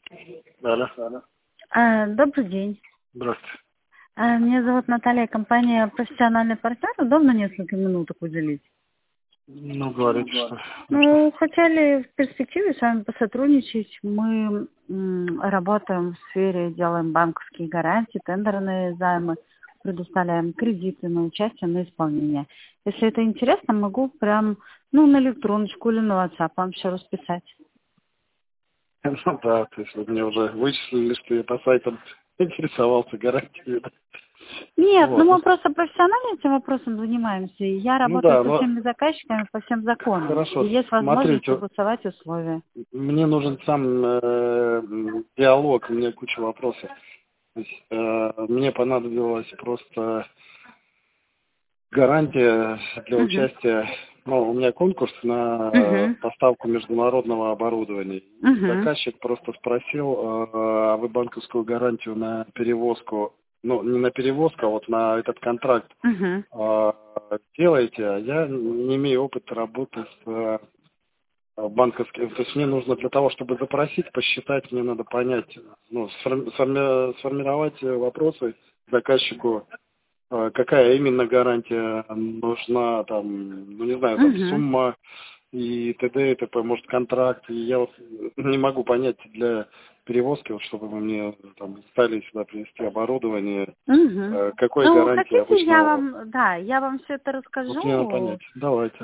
Алло, алло. Добрый день. Здравствуйте. Меня зовут Наталья, компания «Профессиональный партнер». Удобно несколько минуток уделить? Ну, говорите, что нужно. Ну, хотели в перспективе с вами посотрудничать. Мы работаем в сфере, делаем банковские гарантии, тендерные займы, предоставляем кредиты на участие, на исполнение. Если это интересно, могу прям на электроночку или на WhatsApp вам все расписать. Ну да, то есть вы мне уже вычислили, что я по сайтам интересовался гарантией. Да. Нет, Вот. мы просто профессионально этим вопросом занимаемся. И я Ну работаю да, со но всеми заказчиками по всем законам. И хорошо, есть возможность смотрите, согласовать условия. мне нужен сам диалог, у меня куча вопросов. То есть, мне понадобилась просто гарантия для Угу. участия. Ну, у меня конкурс на Угу. поставку международного оборудования. Угу. Заказчик просто спросил, а вы банковскую гарантию на перевозку, ну, не на перевозку, а вот на этот контракт Угу. делаете? А я не имею опыта работы с банковским. То есть мне нужно для того, чтобы запросить, посчитать, мне надо понять, ну, сформировать вопросы заказчику, какая именно гарантия нужна, там, ну не знаю, там Угу. сумма и т.д. и т.п. Может контракт. И я вот не могу понять для перевозки, вот, чтобы вы мне там стали сюда привезти оборудование, Угу. какой Ну, гарантии хотите, я обычно. вам, да, я вам все это Вот мне надо расскажу. понять. Давайте.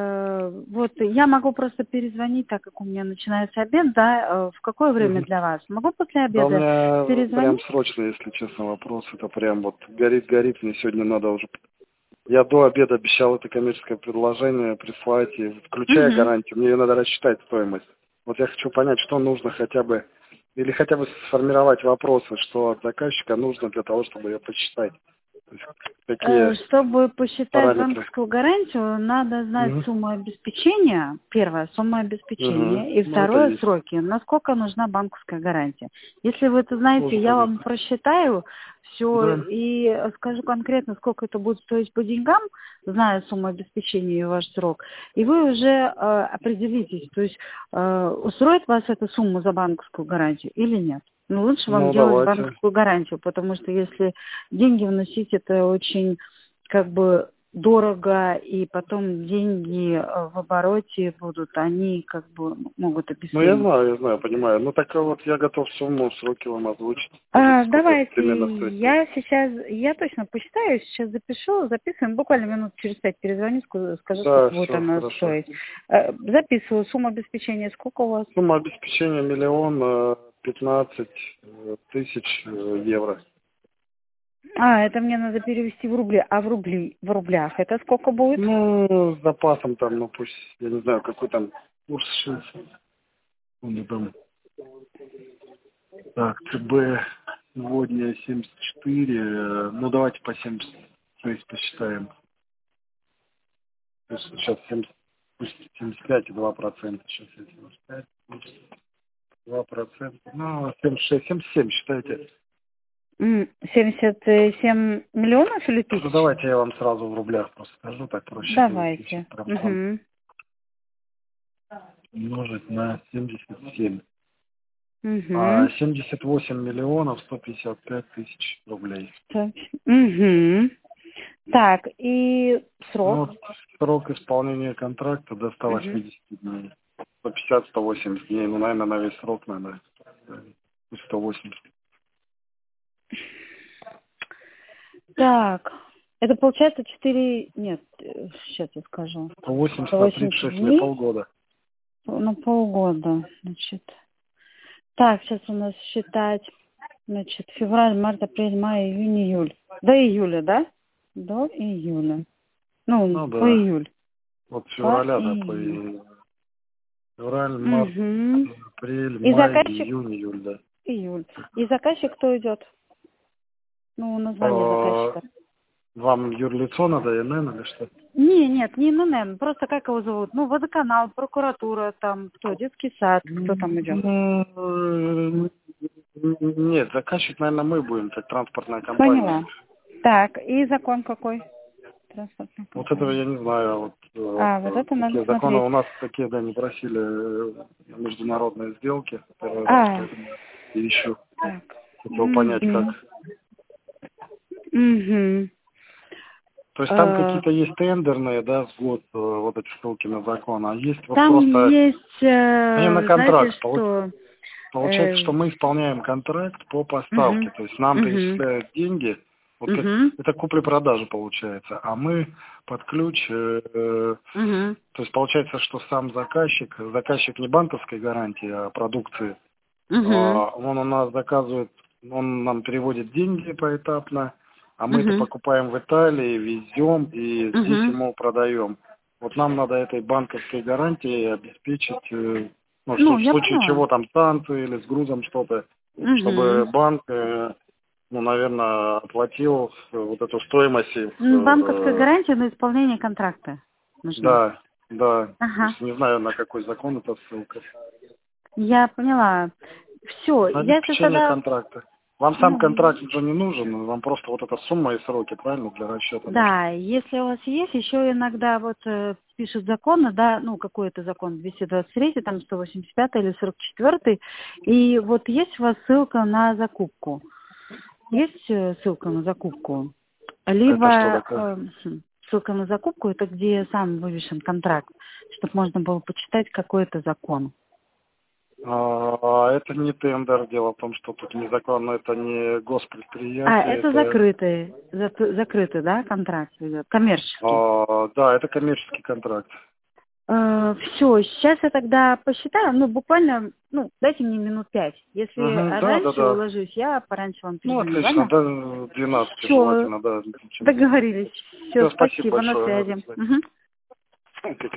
Вот я могу просто перезвонить, так как у меня начинается обед, да, в какое время Мгм. для вас? Могу после Да у обеда меня прям перезвонить? срочно, если честно, вопрос. Это прям вот горит, мне сегодня надо уже. Я до обеда обещал это коммерческое предложение прислать, и включая Угу. гарантию, мне ее надо рассчитать стоимость. Вот я хочу понять, что нужно хотя бы, или хотя бы сформировать вопросы, что от заказчика нужно для того, чтобы ее посчитать. То есть какие Чтобы посчитать параметры. банковскую гарантию, надо знать Угу. сумму обеспечения. Первое, сумма Угу. обеспечения. И Ну, это второе, есть. сроки. Насколько нужна банковская гарантия. Если вы это знаете, Тоже я вам понятно. просчитаю все Да. и скажу конкретно, сколько это будет стоить по деньгам, зная сумму обеспечения и ваш срок. И вы уже определитесь, то есть устроит вас эта сумма за банковскую гарантию или нет. Ну, лучше вам Ну, делать давайте. банковскую гарантию, потому что если деньги вносить, это очень как бы дорого, и потом деньги в обороте будут, они как бы могут Ну, обесцениться. я знаю, понимаю. Ну, так вот я готов сумму, сроки вам озвучить. Скажите, сколько это примерно Давайте, стоит будет. я точно посчитаю, сейчас запишу, записываем, буквально минут через 5 перезвоню, скажу, Да, сколько будет все, она хорошо. стоить. Записываю, сумма обеспечения, сколько у вас? Сумма обеспечения 1 015 000 евро. Это мне надо перевести в рубли, а в рублях это сколько будет? Ну, с запасом там, ну пусть, я не знаю, какой там курс сейчас. У меня там, так, ЦБ сегодня 74, ну давайте по 76 посчитаем. То есть сейчас 70, пусть 75 и 2%. Сейчас я 75, 2%. Ну, 76, 77 считайте. 77 миллионов или Ну, тысяч? давайте я вам сразу в рублях просто скажу, так проще 70 Давайте. процентов Угу. умножить на 77. Угу. 78 миллионов 155 тысяч рублей. Так. Угу. Так, и Ну, срок? вот срок исполнения контракта до Угу. 180 дней. 150-180 дней. Ну, наверное, на весь срок надо. 180. Так, это получается 4, нет, сейчас я скажу. 180 на 180 36 мне дней, полгода. полгода, значит. Так, сейчас у нас считать, значит, февраль, март, апрель, май, июнь, июль. До июля, да? До июля. Ну, Ну по да. июль. Вот По февраля, да, по июль. февраль, март, Угу. апрель, И май, заказчик? июнь, июль, да. Июль. И заказчик кто идет? Ну, название А, заказчика. вам юрлицо надо, ИНН или что? Нет, не ННН, просто как его зовут? Ну, водоканал, прокуратура, там, кто, детский сад, кто там идет? Нет, заказчик, наверное, мы будем, как транспортная компания. Поняла. Так, и закон какой? Транспортная Вот этого компания. я не знаю. Вот, Вот это надо такие законы смотреть. у нас такие, да, не просили международные сделки. Первый раз, поэтому. ищу. Так. Хотел понять, как. Мгм. То есть там какие-то есть тендерные, да, вот эти ссылки на закон, а есть вот Там просто... есть, Мне на знаете, контракт. что... Получается, что мы исполняем контракт по поставке. Мгм. То есть нам Мгм. перечисляют деньги, вот как, Мгм. это купли-продажи получается, а мы под ключ, Мгм. то есть получается, что сам заказчик не банковской гарантии, а продукции, Мгм. он у нас заказывает, он нам переводит деньги поэтапно, а мы это Мгм. покупаем в Италии, везем и здесь Мгм. ему продаем. Вот нам надо этой банковской гарантией обеспечить, ну, что Ну, в я случае поняла. чего там станции или с грузом что-то, чтобы Мгм. банк, ну, наверное, оплатил вот эту стоимость. Банковская гарантия на исполнение контракта нужна. Да, да. То Ага. есть не знаю, на какой закон эта ссылка. Я поняла. Все, На если обеспечение тогда, контракта. Вам сам ну, контракт же не нужен, вам просто вот эта сумма и сроки, правильно, для расчета нужны? да, если у вас есть, еще иногда вот пишут законы, да, ну, какой-то закон, 223, там 185 или 44, и вот есть у вас ссылка на закупку. Есть ссылка на закупку? Это что Либо такое? ссылка на закупку, это где сам вывешен контракт, чтобы можно было почитать, какой это закон. Это не тендер, дело в том, что тут незаконно, это не госпредприятие, Это это... закрытый, да, контракт идет, коммерческий. Да, это коммерческий контракт. Все, сейчас я тогда посчитаю, ну, буквально, ну, дайте мне минут 5. Если Угу, да, да, раньше да. уложусь, я пораньше вам Ну, перезвоню, отлично, ладно? до 12 Все, желательно, да. договорились. Все, Все, спасибо спасибо, на большое. связи. До Мгм. свидания.